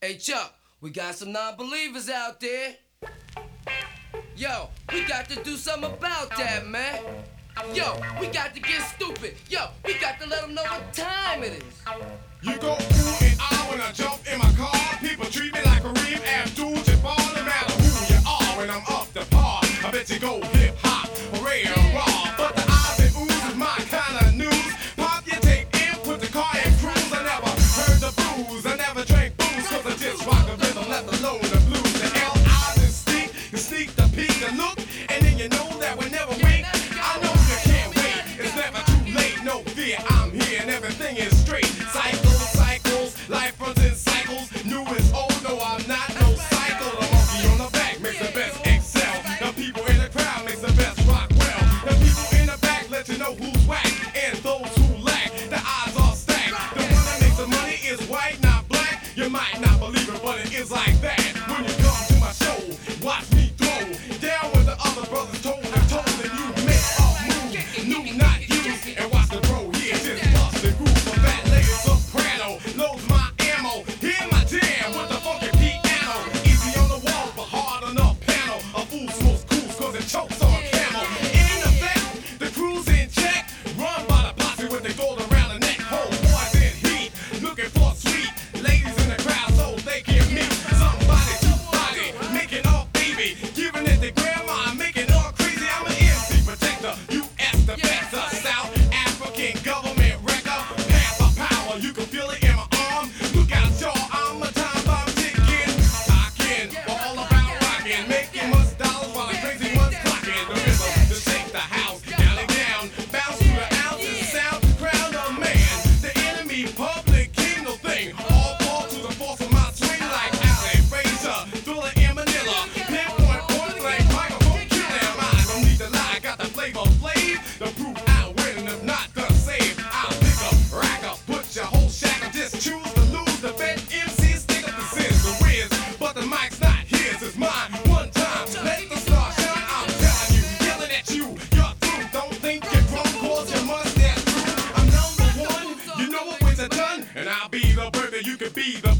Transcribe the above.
Hey Chuck, we got some non-believers out there. Yo, we got to do something about that, man. Yo, we got to get stupid. Yo, we got to let them know what time it is. You go through and I when I jump in my car. People treat me like Kareem Abdul-Jabbar. No matter who you are, when I'm up to par, I bet you go hip-hop or raw. But the eyes and oohs is my kind of news. Pop your tape in, put the car in cruise. I never heard the blues, I never drank booze, cause I just rock the rhythm, let alone the blues. The L.I.s and sneak, you sneak the peek, the look, and then you know that we never wait. I know you can't wait, it's never too late, no fear, I'm here and everything is straight. Cycles, life runs in cycles, new is old, no I'm not no cycle. The monkey on the back makes the best excel, the people in the crowd makes the best rock well. The people in the back let you know who's whack, and those who lack, the odds are stacked. The one that makes the money is white, not black. You might not believe it, but it is like that. When you come to my show, watch me throw down with the other brothers toe to toe, and you make a move, new not used, and watch the pro here just bust the groove. For that lady soprano loads my ammo, hear my jam with the funky piano. Easy on the walls, but hard on the panel. A fool smokes cools cause it chokes on camel. In effect, the crew's in check, run by the posse with the gold around the neck. Whole boys in heat, looking for sweet ladies in the crowd so they can meet somebody to body, making all baby, giving it to grandma, making all crazy. I'm an MC protector, U.S. defender, South African government record, pass of power, you can feel it in my arm. Look out, y'all, I'm a time bomb ticking, talking, all about rocking, making much dollars while the crazy ones clocking. The rhythm to shake the house, down and down, bounce through the ounces, sound to crown a man. The enemy, public king, no thing, all fall to the force of my swing like Allen Frazier, Thriller in Manila, pinpoint, point blank, microphone kill them. I don't need to lie, got the flavor flav, the proof I win, if not the save. I'll pick up, rack up, put your whole shack up, just choose to lose. The bet MCs stick up the sins, the whiz, but the mic's not his, it's mine. One time, let the star shine, I'm telling you, yelling at you, you're through. Don't think you're grown, cause your mustache through. I'm number one, you know what ways are done, and I'll be the bird that you could be the